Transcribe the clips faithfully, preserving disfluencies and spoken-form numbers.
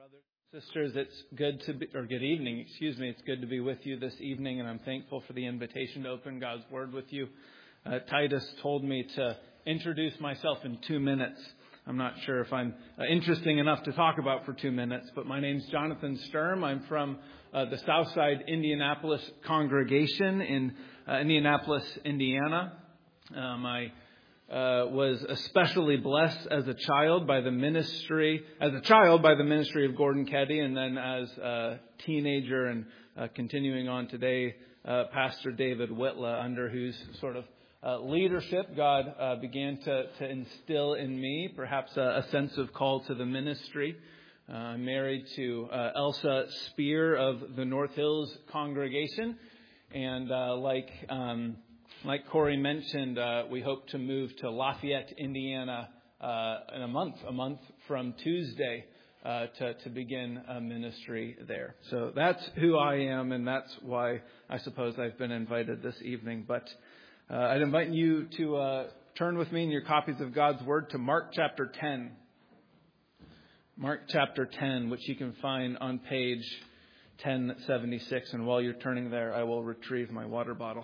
Brothers and sisters, it's good to be, or good evening, excuse me. It's good to be with you this evening, and I'm thankful for the invitation to open God's Word with you. Uh, Titus told me to introduce myself in two minutes. I'm not sure if I'm uh, interesting enough to talk about for two minutes, but my name's Jonathan Sturm. I'm from uh, the Southside Indianapolis congregation in uh, Indianapolis, Indiana. Um, I Uh, was especially blessed as a child by the ministry, as a child by the ministry of Gordon Keddy, and then as a teenager and uh, continuing on today, uh, Pastor David Whitla, under whose sort of uh, leadership God uh, began to, to instill in me perhaps a, a sense of call to the ministry. Uh, I'm married to uh, Elsa Spear of the North Hills congregation, and uh, like um, Like Corey mentioned, uh, we hope to move to Lafayette, Indiana, uh, in a month, a month from Tuesday, uh, to, to begin a ministry there. So that's who I am, and that's why I suppose I've been invited this evening. But uh, I'd invite you to uh, turn with me in your copies of God's Word to Mark chapter ten. Mark chapter ten, which you can find on page ten seventy-six. And while you're turning there, I will retrieve my water bottle.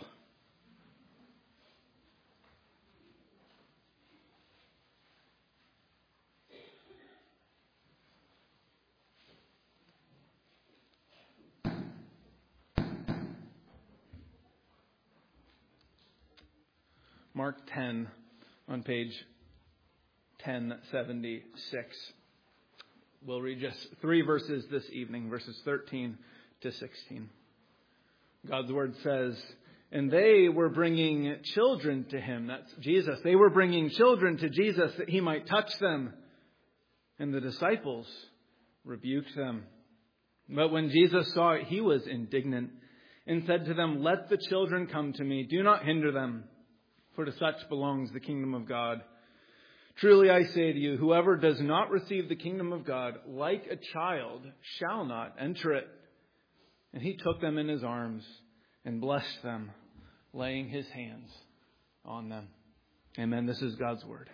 Mark ten on page ten seventy-six. We'll read just three verses this evening, verses thirteen to sixteen. God's Word says, "And they were bringing children to him." That's Jesus. They were bringing children to Jesus that he might touch them. And the disciples rebuked them. But when Jesus saw it, he was indignant and said to them, "Let the children come to me. Do not hinder them. For to such belongs the kingdom of God. Truly I say to you, whoever does not receive the kingdom of God like a child shall not enter it." And he took them in his arms and blessed them, laying his hands on them. Amen. This is God's Word.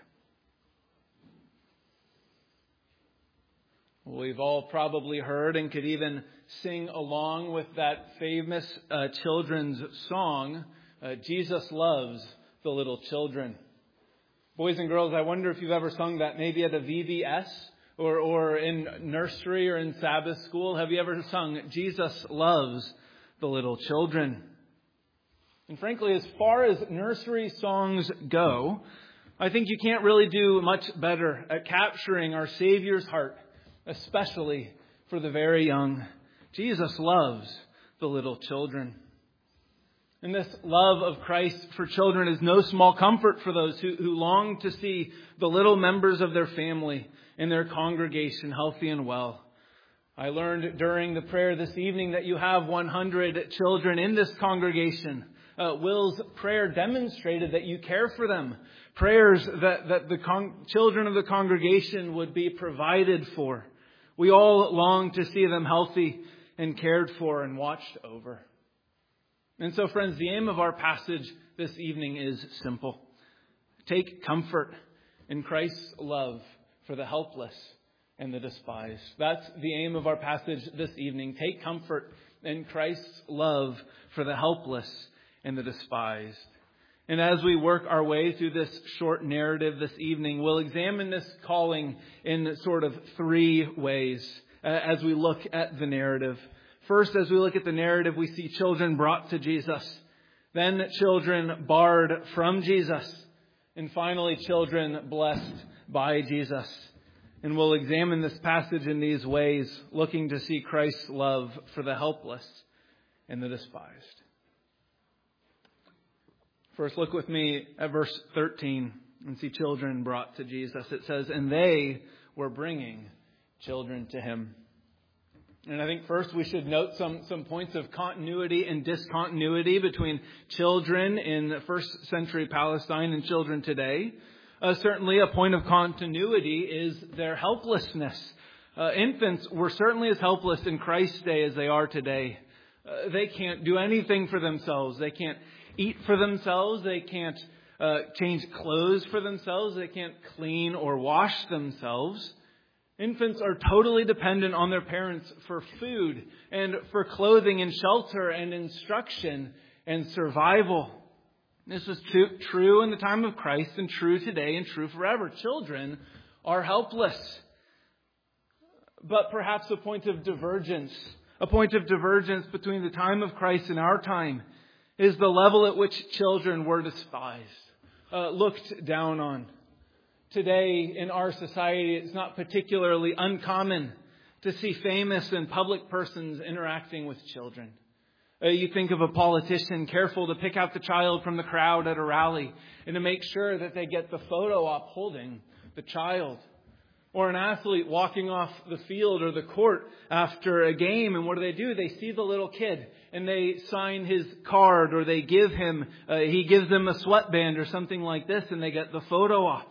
We've all probably heard and could even sing along with that famous uh, children's song, uh, Jesus Loves the Little Children. Boys and girls, I wonder if you've ever sung that maybe at a V B S or, or in nursery or in Sabbath school. Have you ever sung Jesus Loves the Little Children? And frankly, as far as nursery songs go, I think you can't really do much better at capturing our Savior's heart, especially for the very young. Jesus loves the little children. And this love of Christ for children is no small comfort for those who, who long to see the little members of their family and their congregation healthy and well. I learned during the prayer this evening that you have one hundred children in this congregation. Uh, Will's prayer demonstrated that you care for them. Prayers that, that the con- children of the congregation would be provided for. We all long to see them healthy and cared for and watched over. And so, friends, the aim of our passage this evening is simple. Take comfort in Christ's love for the helpless and the despised. That's the aim of our passage this evening. Take comfort in Christ's love for the helpless and the despised. And as we work our way through this short narrative this evening, we'll examine this calling in sort of three ways uh, as we look at the narrative. First, as we look at the narrative, we see children brought to Jesus. Then children barred from Jesus. And finally, children blessed by Jesus. And we'll examine this passage in these ways, looking to see Christ's love for the helpless and the despised. First, look with me at verse thirteen and see children brought to Jesus. It says, "And they were bringing children to him." And I think first we should note some, some points of continuity and discontinuity between children in the first century Palestine and children today. Uh, certainly a point of continuity is their helplessness. Uh, infants were certainly as helpless in Christ's day as they are today. Uh, they can't do anything for themselves. They can't eat for themselves. They can't uh, change clothes for themselves. They can't clean or wash themselves. Infants are totally dependent on their parents for food and for clothing and shelter and instruction and survival. This was t- true in the time of Christ and true today and true forever. Children are helpless. But perhaps a point of divergence, a point of divergence between the time of Christ and our time is the level at which children were despised, uh, looked down on. Today in our society, it's not particularly uncommon to see famous and public persons interacting with children. Uh, you think of a politician careful to pick out the child from the crowd at a rally and to make sure that they get the photo op holding the child. Or an athlete walking off the field or the court after a game, and what do they do? They see the little kid and they sign his card, or they give him, uh, he gives them a sweatband or something like this, and they get the photo op.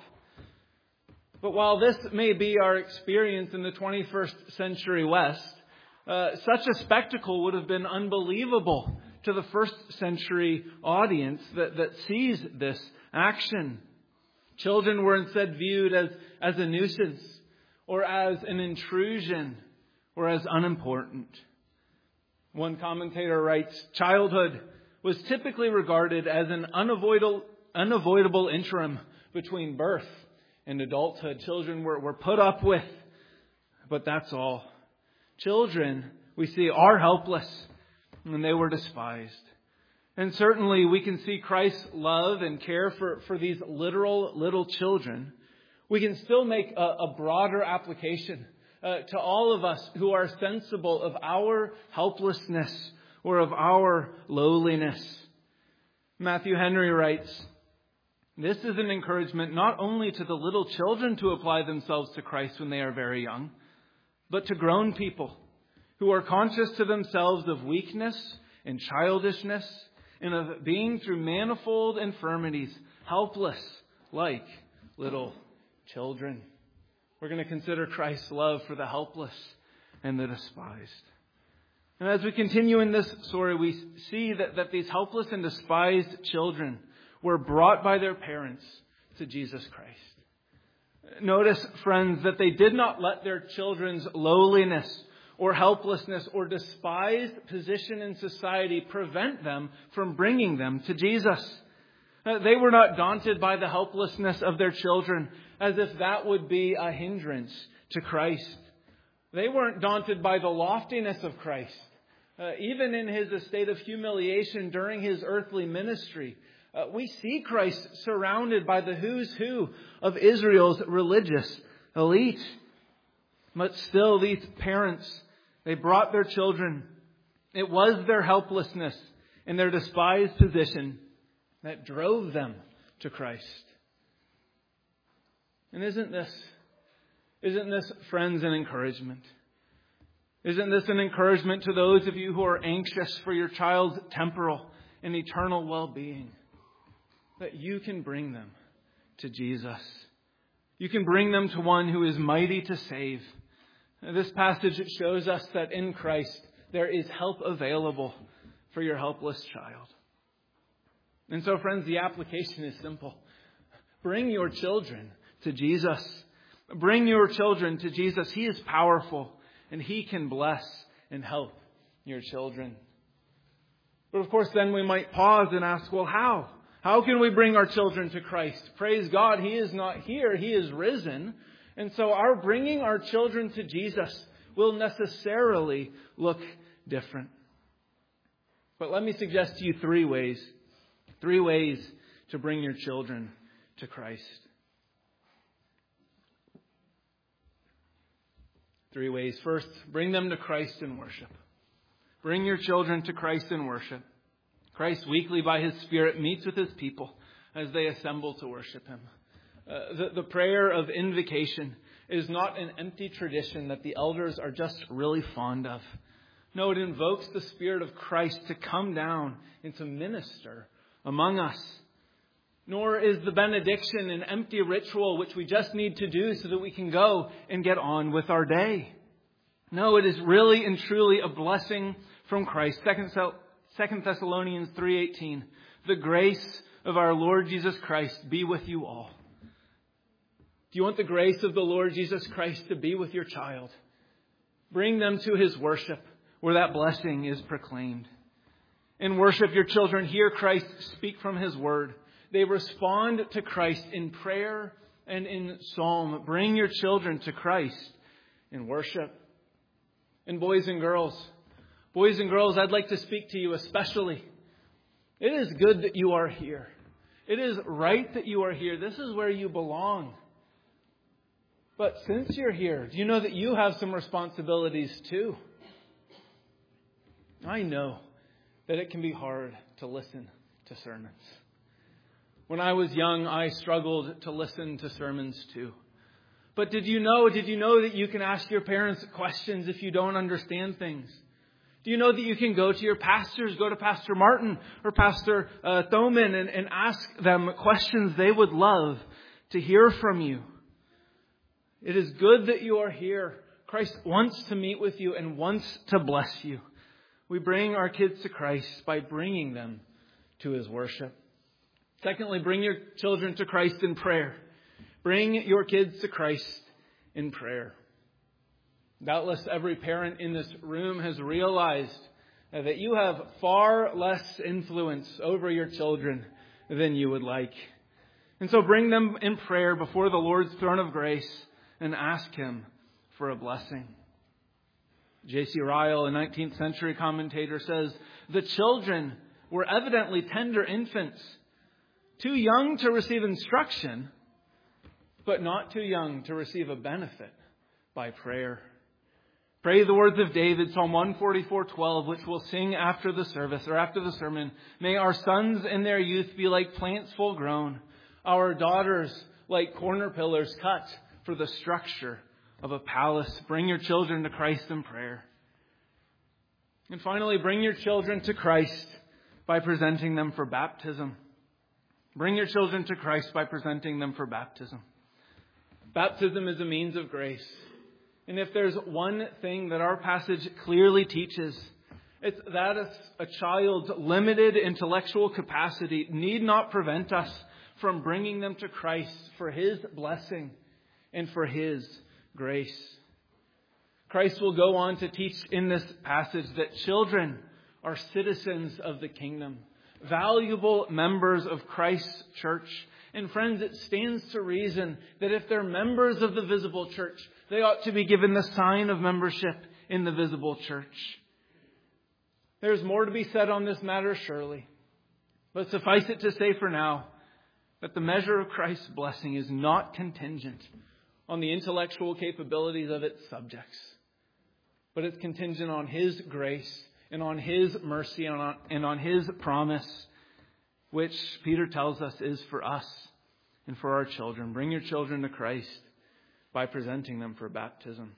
But while this may be our experience in the twenty-first century West, uh, such a spectacle would have been unbelievable to the first century audience that, that sees this action. Children were instead viewed as, as a nuisance, or as an intrusion, or as unimportant. One commentator writes, childhood was typically regarded as an unavoidable, unavoidable interim between birth and adulthood. Children were, were put up with, but that's all. Children, we see, are helpless, and they were despised. And certainly we can see Christ's love and care for, for these literal little children. We can still make a, a broader application uh, to all of us who are sensible of our helplessness or of our lowliness. Matthew Henry writes, this is an encouragement not only to the little children to apply themselves to Christ when they are very young, but to grown people who are conscious to themselves of weakness and childishness, and of being through manifold infirmities, helpless like little children. We're going to consider Christ's love for the helpless and the despised. And as we continue in this story, we see that, that these helpless and despised children were brought by their parents to Jesus Christ. Notice, friends, that they did not let their children's lowliness or helplessness or despised position in society prevent them from bringing them to Jesus. They were not daunted by the helplessness of their children as if that would be a hindrance to Christ. They weren't daunted by the loftiness of Christ. Uh, even in his estate of humiliation during his earthly ministry, uh, we see Christ surrounded by the who's who of Israel's religious elite. But still, these parents, they brought their children. It was their helplessness and their despised position that drove them to Christ. And isn't this, isn't this, friends, an encouragement? Isn't this an encouragement to those of you who are anxious for your child's temporal and eternal well-being? That you can bring them to Jesus. You can bring them to one who is mighty to save. This passage shows us that in Christ there is help available for your helpless child. And so, friends, the application is simple. Bring your children to Jesus. Bring your children to Jesus. He is powerful and He can bless and help your children. But of course, then we might pause and ask, well, how? How can we bring our children to Christ? Praise God, He is not here. He is risen. And so our bringing our children to Jesus will necessarily look different. But let me suggest to you three ways. Three ways to bring your children to Christ. Three ways. First, bring them to Christ in worship. Bring your children to Christ in worship. Christ weekly by His Spirit meets with His people as they assemble to worship Him. Uh, the, the prayer of invocation is not an empty tradition that the elders are just really fond of. No, it invokes the Spirit of Christ to come down and to minister among us. Nor is the benediction an empty ritual which we just need to do so that we can go and get on with our day. No, it is really and truly a blessing from Christ. Second Thessalonians three eighteen. The grace of our Lord Jesus Christ be with you all. Do you want the grace of the Lord Jesus Christ to be with your child? Bring them to His worship where that blessing is proclaimed. In worship, your children hear Christ speak from His word. They respond to Christ in prayer and in psalm. Bring your children to Christ in worship. And boys and girls, boys and girls, I'd like to speak to you especially. It is good that you are here. It is right that you are here. This is where you belong. But since you're here, do you know that you have some responsibilities too? I know that it can be hard to listen to sermons. When I was young, I struggled to listen to sermons too. But did you know, did you know that you can ask your parents questions if you don't understand things? Do you know that you can go to your pastors, go to Pastor Martin or Pastor uh, Thoman and, and ask them questions they would love to hear from you? It is good that you are here. Christ wants to meet with you and wants to bless you. We bring our kids to Christ by bringing them to His worship. Secondly, bring your children to Christ in prayer. Bring your kids to Christ in prayer. Doubtless every parent in this room has realized that you have far less influence over your children than you would like. And so bring them in prayer before the Lord's throne of grace and ask Him for a blessing. J C Ryle, a nineteenth century commentator, says, the children were evidently tender infants, too young to receive instruction, but not too young to receive a benefit by prayer. Pray the words of David, Psalm one forty-four twelve, which we'll sing after the service or after the sermon. May our sons in their youth be like plants full grown, our daughters like corner pillars cut for the structure of a palace. Bring your children to Christ in prayer. And finally, bring your children to Christ by presenting them for baptism. Bring your children to Christ by presenting them for baptism. Baptism is a means of grace. And if there's one thing that our passage clearly teaches, it's that a child's limited intellectual capacity need not prevent us from bringing them to Christ for His blessing and for His grace. Christ will go on to teach in this passage that children are citizens of the kingdom, valuable members of Christ's church. And friends, it stands to reason that if they're members of the visible church, they ought to be given the sign of membership in the visible church. There's more to be said on this matter, surely. But suffice it to say for now that the measure of Christ's blessing is not contingent on the intellectual capabilities of its subjects, but it's contingent on His grace and on His mercy and on, and on His promise, which Peter tells us is for us and for our children. Bring your children to Christ by presenting them for baptism.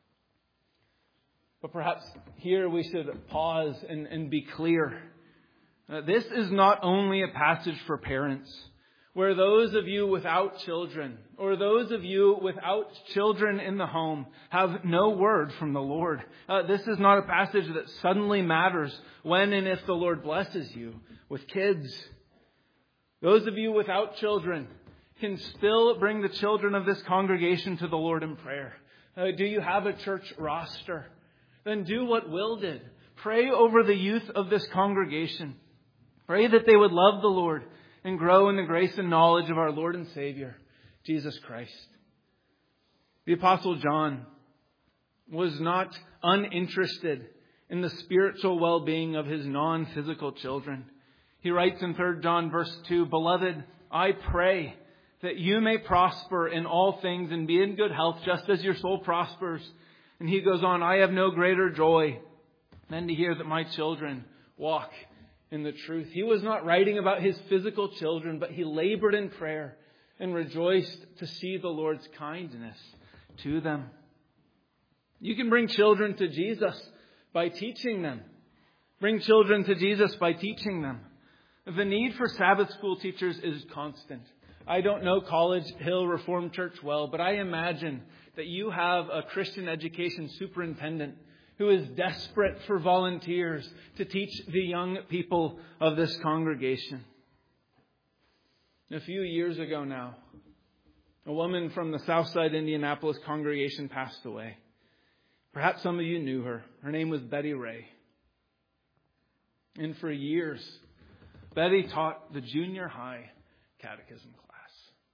But perhaps here we should pause and, and be clear. Uh, this is not only a passage for parents, where those of you without children, or those of you without children in the home, have no word from the Lord. Uh, this is not a passage that suddenly matters when and if the Lord blesses you with kids. Those of you without children can still bring the children of this congregation to the Lord in prayer. Uh, do you have a church roster? Then do what Will did. Pray over the youth of this congregation. Pray that they would love the Lord and grow in the grace and knowledge of our Lord and Savior, Jesus Christ. The Apostle John was not uninterested in the spiritual well-being of his non-physical children. He writes in Third John verse two, Beloved, I pray that you may prosper in all things and be in good health, just as your soul prospers. And he goes on, I have no greater joy than to hear that my children walk in the truth. He was not writing about his physical children, but he labored in prayer and rejoiced to see the Lord's kindness to them. You can bring children to Jesus by teaching them. Bring children to Jesus by teaching them. The need for Sabbath school teachers is constant. I don't know College Hill Reformed Church well, but I imagine that you have a Christian education superintendent who is desperate for volunteers to teach the young people of this congregation. A few years ago now, A woman from the Southside Indianapolis congregation passed away. Perhaps some of you knew her. Her name was Betty Ray. And for years, Betty taught the junior high catechism class.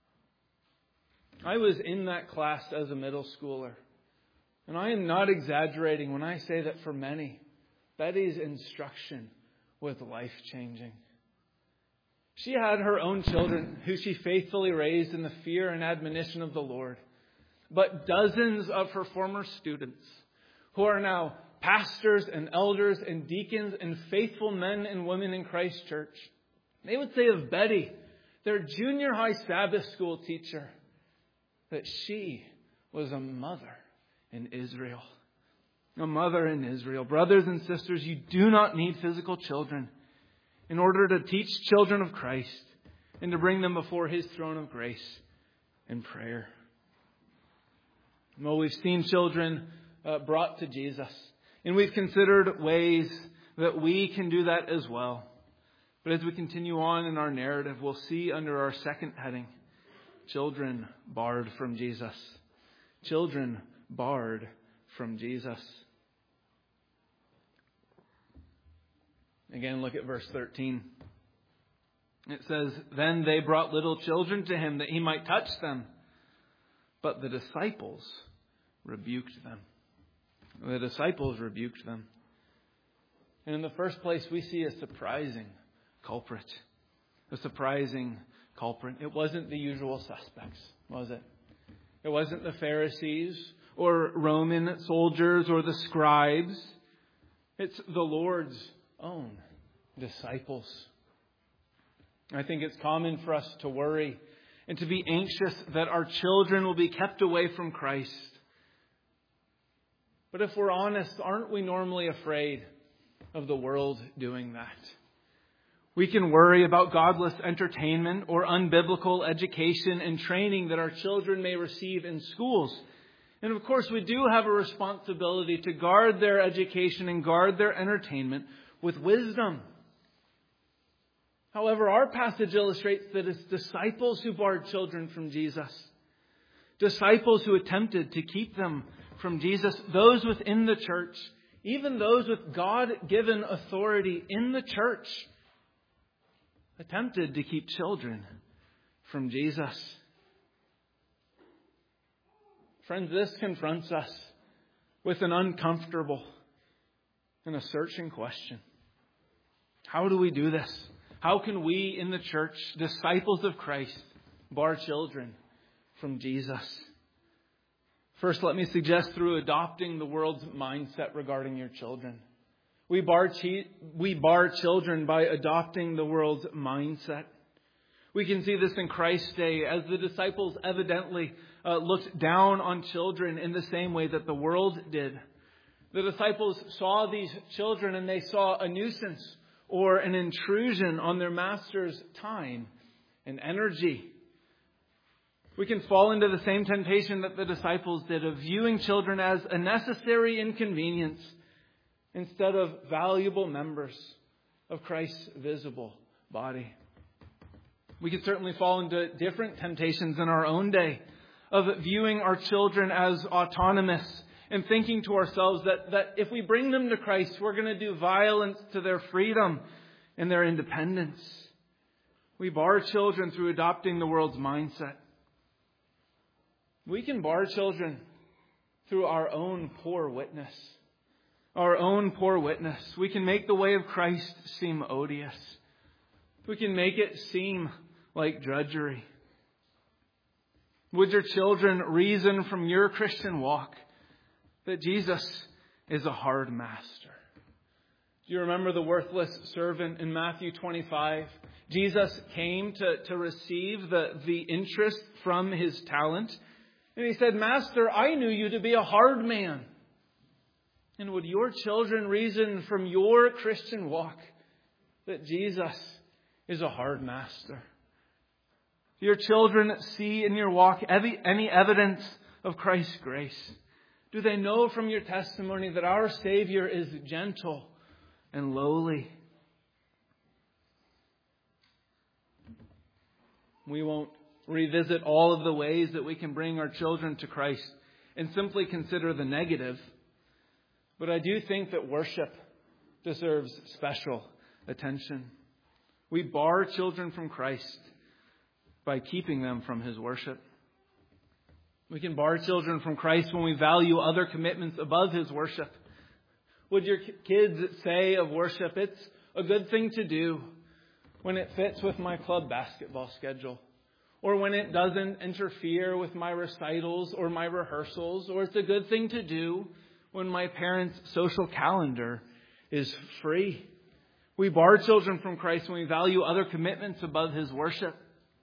I was in that class as a middle schooler. And I am not exaggerating when I say that for many, Betty's instruction was life-changing. She had her own children who she faithfully raised in the fear and admonition of the Lord. But dozens of her former students who are now pastors and elders and deacons and faithful men and women in Christ Church, they would say of Betty, their junior high Sabbath school teacher, that she was a mother in Israel. A mother in Israel. Brothers and sisters, you do not need physical children in order to teach children of Christ and to bring them before His throne of grace in prayer. Well, we've seen children uh, brought to Jesus, and we've considered ways that we can do that as well. But as we continue on in our narrative, we'll see under our second heading, children barred from Jesus. Children barred from Jesus. Again, look at verse thirteen. It says, "Then they brought little children to Him that He might touch them. But the disciples rebuked them." The disciples rebuked them. And in the first place, we see a surprising culprit. A surprising culprit. It wasn't the usual suspects, was it? It wasn't the Pharisees or Roman soldiers or the scribes. It's the Lord's own disciples. I think it's common for us to worry and to be anxious that our children will be kept away from Christ. But if we're honest, aren't we normally afraid of the world doing that? We can worry about godless entertainment or unbiblical education and training that our children may receive in schools. And of course, we do have a responsibility to guard their education and guard their entertainment with wisdom. However, our passage illustrates that it's disciples who barred children from Jesus. Disciples who attempted to keep them from Jesus. Those within the church, even those with God-given authority in the church, attempted to keep children from Jesus. Friends, this confronts us with an uncomfortable and a searching question. How do we do this? How can we in the church, disciples of Christ, bar children from Jesus? First, let me suggest through adopting the world's mindset regarding your children. We bar, chi- we bar children by adopting the world's mindset. We can see this in Christ's day as the disciples evidently uh, looked down on children in the same way that the world did. The disciples saw these children and they saw a nuisance or an intrusion on their master's time and energy. We can fall into the same temptation that the disciples did of viewing children as a necessary inconvenience instead of valuable members of Christ's visible body. We could certainly fall into different temptations in our own day of viewing our children as autonomous and thinking to ourselves that, that if we bring them to Christ, we're going to do violence to their freedom and their independence. We bar children through adopting the world's mindset. We can bar children through our own poor witness. Our own poor witness. We can make the way of Christ seem odious. We can make it seem like drudgery. Would your children reason from your Christian walk that Jesus is a hard master? Do you remember the worthless servant in Matthew twenty-five? Jesus came to, to receive the, the interest from his talent. And he said, "Master, I knew you to be a hard man." And would your children reason from your Christian walk that Jesus is a hard master? Do your children see in your walk any evidence of Christ's grace? Do they know from your testimony that our Savior is gentle and lowly? We won't revisit all of the ways that we can bring our children to Christ and simply consider the negative. But I do think that worship deserves special attention. We bar children from Christ by keeping them from His worship. We can bar children from Christ when we value other commitments above His worship. Would your kids say of worship, it's a good thing to do when it fits with my club basketball schedule, or when it doesn't interfere with my recitals or my rehearsals, or it's a good thing to do when my parents' social calendar is free? We bar children from Christ when we value other commitments above His worship.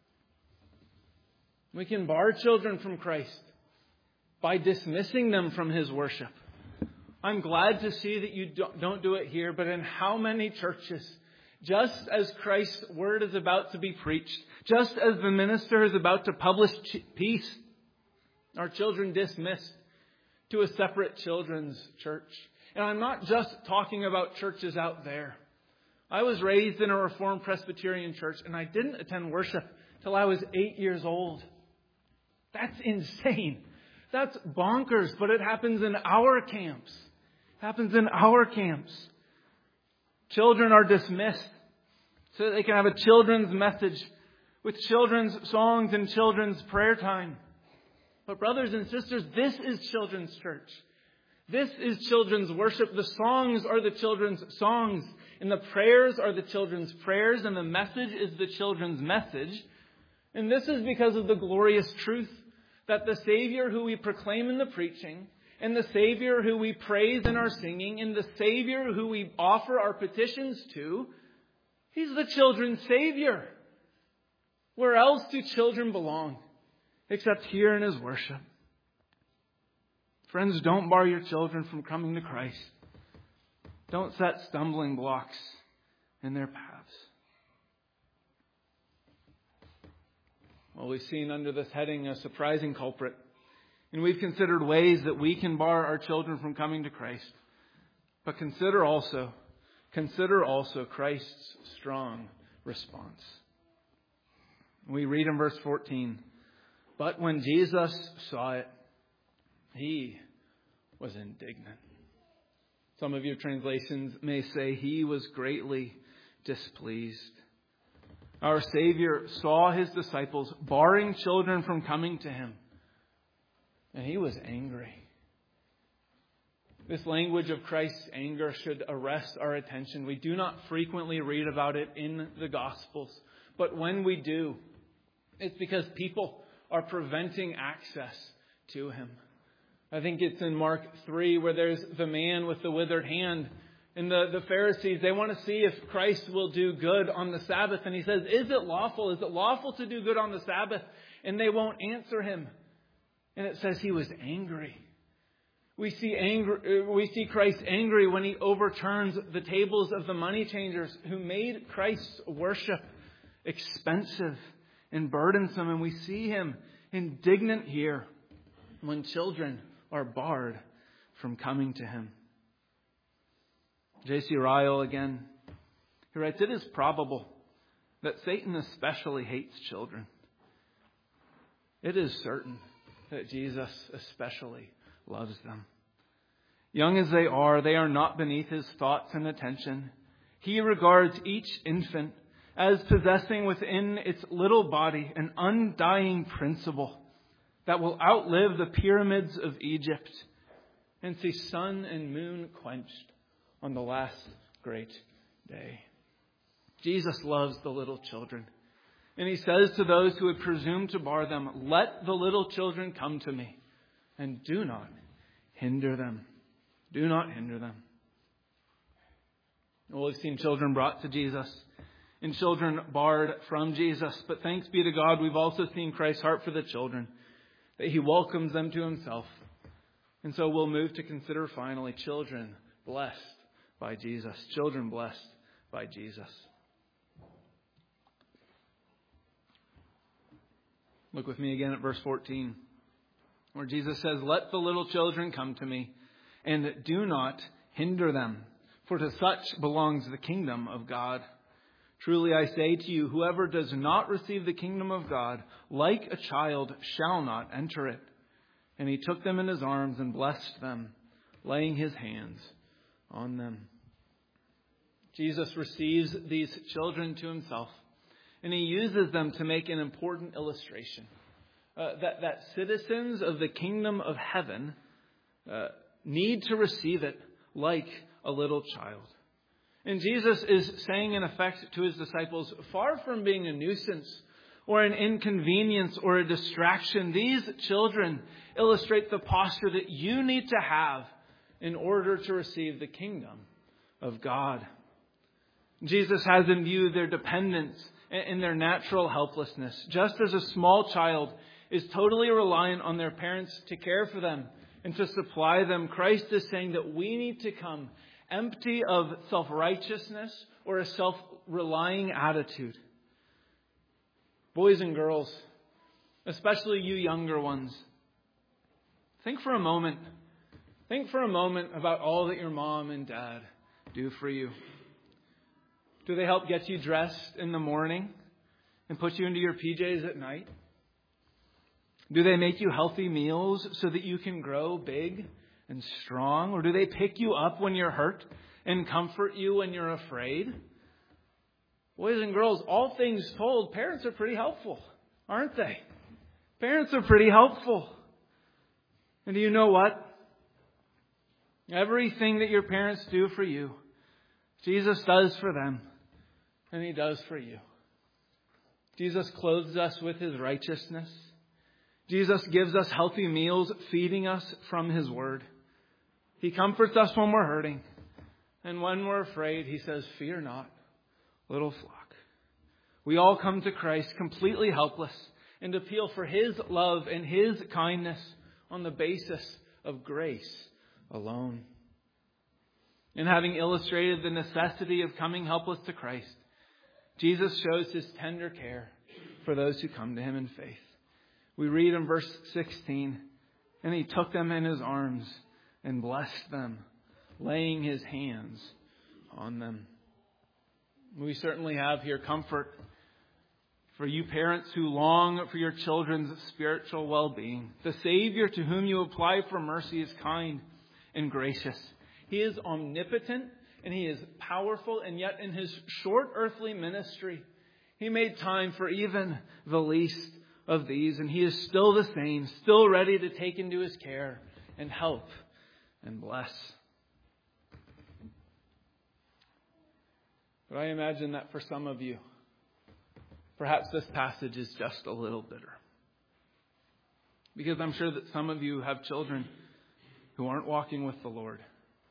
We can bar children from Christ by dismissing them from His worship. I'm glad to see that you don't do it here, but in how many churches, just as Christ's word is about to be preached, just as the minister is about to publish peace, are children dismissed to a separate children's church? And I'm not just talking about churches out there. I was raised in a Reformed Presbyterian church, and I didn't attend worship till I was eight years old. That's insane. That's bonkers, but it happens in our camps. It happens in our camps. Children are dismissed so that they can have a children's message with children's songs and children's prayer time. But brothers and sisters, this is children's church. This is children's worship. The songs are the children's songs, and the prayers are the children's prayers, and the message is the children's message. And this is because of the glorious truth that the Savior who we proclaim in the preaching, and the Savior who we praise in our singing, and the Savior who we offer our petitions to, He's the children's Savior. Where else do children belong except here in His worship? Friends, don't bar your children from coming to Christ. Don't set stumbling blocks in their paths. Well, we've seen under this heading a surprising culprit. And we've considered ways that we can bar our children from coming to Christ. But consider also, consider also Christ's strong response. We read in verse fourteen, "But when Jesus saw it, He was indignant." Some of your translations may say He was greatly displeased. Our Savior saw His disciples barring children from coming to Him, and He was angry. This language of Christ's anger should arrest our attention. We do not frequently read about it in the Gospels, but when we do, it's because people are preventing access to Him. I think it's in Mark three where there's the man with the withered hand. And the, the Pharisees, they want to see if Christ will do good on the Sabbath. And He says, is it lawful? Is it lawful to do good on the Sabbath? And they won't answer Him. And it says He was angry. We see angry, we see Christ angry when He overturns the tables of the money changers who made Christ's worship expensive and burdensome. And we see Him indignant here when children are barred from coming to Him. J C Ryle again, he writes, "It is probable that Satan especially hates children. It is certain that Jesus especially loves them. Young as they are, they are not beneath His thoughts and attention. He regards each infant as possessing within its little body an undying principle that will outlive the pyramids of Egypt and see sun and moon quenched on the last great day." Jesus loves the little children. And He says to those who would presume to bar them, "Let the little children come to me, and do not hinder them." Do not hinder them. Well, we've seen children brought to Jesus and children barred from Jesus. But thanks be to God, we've also seen Christ's heart for the children, that He welcomes them to Himself. And so we'll move to consider finally children blessed by Jesus. Children blessed by Jesus. Look with me again at verse fourteen, where Jesus says, "Let the little children come to me, and do not hinder them, for to such belongs the kingdom of God. Truly I say to you, whoever does not receive the kingdom of God like a child shall not enter it. And he took them in his arms and blessed them, laying his hands on them. Jesus receives these children to himself, and he uses them to make an important illustration. Uh, that, that citizens of the kingdom of heaven uh, need to receive it like a little child. And Jesus is saying in effect to his disciples, far from being a nuisance or an inconvenience or a distraction, these children illustrate the posture that you need to have in order to receive the kingdom of God. Jesus has in view their dependence and their natural helplessness. Just as a small child is totally reliant on their parents to care for them and to supply them, Christ is saying that we need to come empty of self-righteousness or a self-relying attitude. Boys and girls, especially you younger ones, think for a moment. Think for a moment about all that your mom and dad do for you. Do they help get you dressed in the morning and put you into your P Js at night? Do they make you healthy meals so that you can grow big and strong? Or do they pick you up when you're hurt and comfort you when you're afraid? Boys and girls, all things told, parents are pretty helpful, aren't they? Parents are pretty helpful. And do you know what? Everything that your parents do for you, Jesus does for them, and he does for you. Jesus clothes us with his righteousness. Jesus gives us healthy meals, feeding us from his word. He comforts us when we're hurting. And when we're afraid, he says, fear not, little flock. We all come to Christ completely helpless and appeal for his love and his kindness on the basis of grace alone. And having illustrated the necessity of coming helpless to Christ, Jesus shows his tender care for those who come to him in faith. We read in verse sixteen, and he took them in his arms and blessed them, laying his hands on them. We certainly have here comfort for you parents who long for your children's spiritual well-being. The Savior to whom you apply for mercy is kind and gracious. He is omnipotent and he is powerful, and yet in his short earthly ministry, he made time for even the least of these, and he is still the same, still ready to take into his care and help and bless. But I imagine that for some of you, perhaps this passage is just a little bitter. Because I'm sure that some of you have children who aren't walking with the Lord.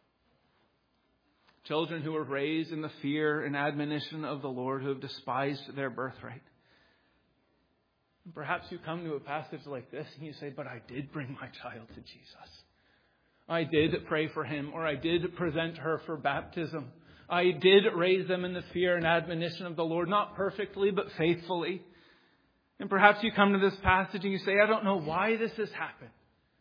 Children who were raised in the fear and admonition of the Lord, who have despised their birthright. And perhaps you come to a passage like this and you say, but I did bring my child to Jesus. I did pray for him, or I did present her for baptism. I did raise them in the fear and admonition of the Lord, not perfectly, but faithfully. And perhaps you come to this passage and you say, I don't know why this has happened.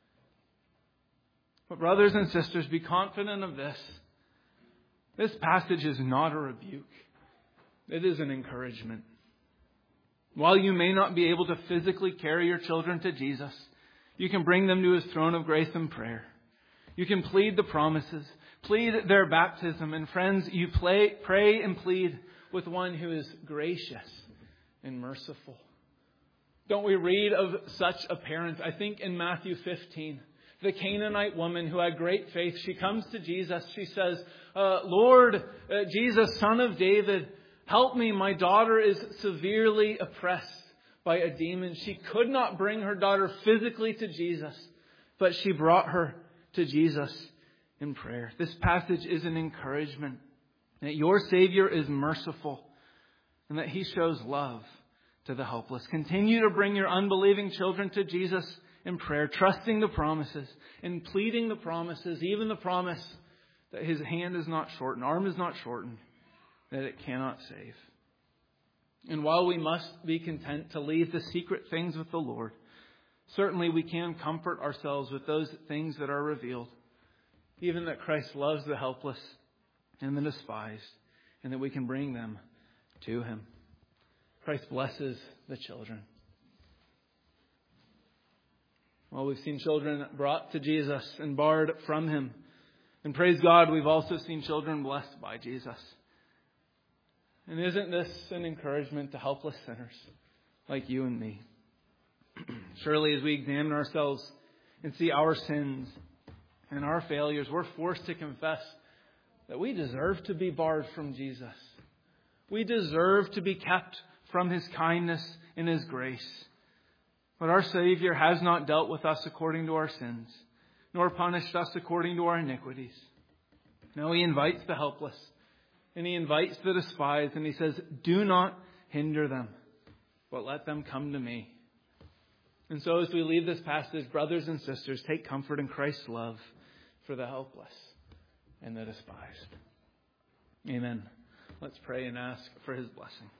But brothers and sisters, be confident of this. This passage is not a rebuke. It is an encouragement. While you may not be able to physically carry your children to Jesus, you can bring them to his throne of grace in prayer. You can plead the promises, plead their baptism. And friends, you play, pray and plead with one who is gracious and merciful. Don't we read of such a parent? I think in Matthew fifteen, the Canaanite woman who had great faith, she comes to Jesus. She says, uh, Lord, uh, Jesus, Son of David, help me. My daughter is severely oppressed by a demon. She could not bring her daughter physically to Jesus, but she brought her to Jesus in prayer. This passage is an encouragement that your Savior is merciful and that he shows love to the helpless. Continue to bring your unbelieving children to Jesus in prayer, trusting the promises and pleading the promises, even the promise that his hand is not shortened, arm is not shortened, that it cannot save. And while we must be content to leave the secret things with the Lord, certainly we can comfort ourselves with those things that are revealed, even that Christ loves the helpless and the despised, and that we can bring them to him. Christ blesses the children. Well, we've seen children brought to Jesus and barred from him. And praise God, we've also seen children blessed by Jesus. And isn't this an encouragement to helpless sinners like you and me? Surely as we examine ourselves and see our sins and our failures, we're forced to confess that we deserve to be barred from Jesus. We deserve to be kept from his kindness and his grace. But our Savior has not dealt with us according to our sins, nor punished us according to our iniquities. No, he invites the helpless, and he invites the despised, and he says, do not hinder them, but let them come to me. And so as we leave this passage, brothers and sisters, take comfort in Christ's love for the helpless and the despised. Amen. Let's pray and ask for his blessing.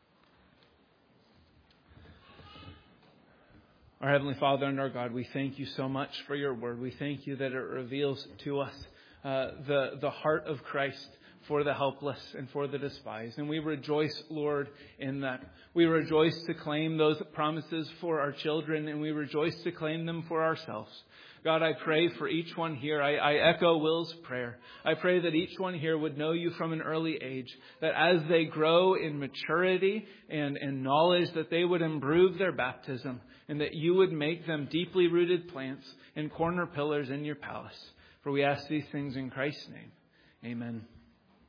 Our Heavenly Father and our God, we thank you so much for your word. We thank you that it reveals to us uh, the, the heart of Christ for the helpless and for the despised. And we rejoice, Lord, in that. We rejoice to claim those promises for our children, and we rejoice to claim them for ourselves. God, I pray for each one here. I, I echo Will's prayer. I pray that each one here would know you from an early age, that as they grow in maturity and, and knowledge, that they would improve their baptism, and that you would make them deeply rooted plants and corner pillars in your palace. For we ask these things in Christ's name. Amen.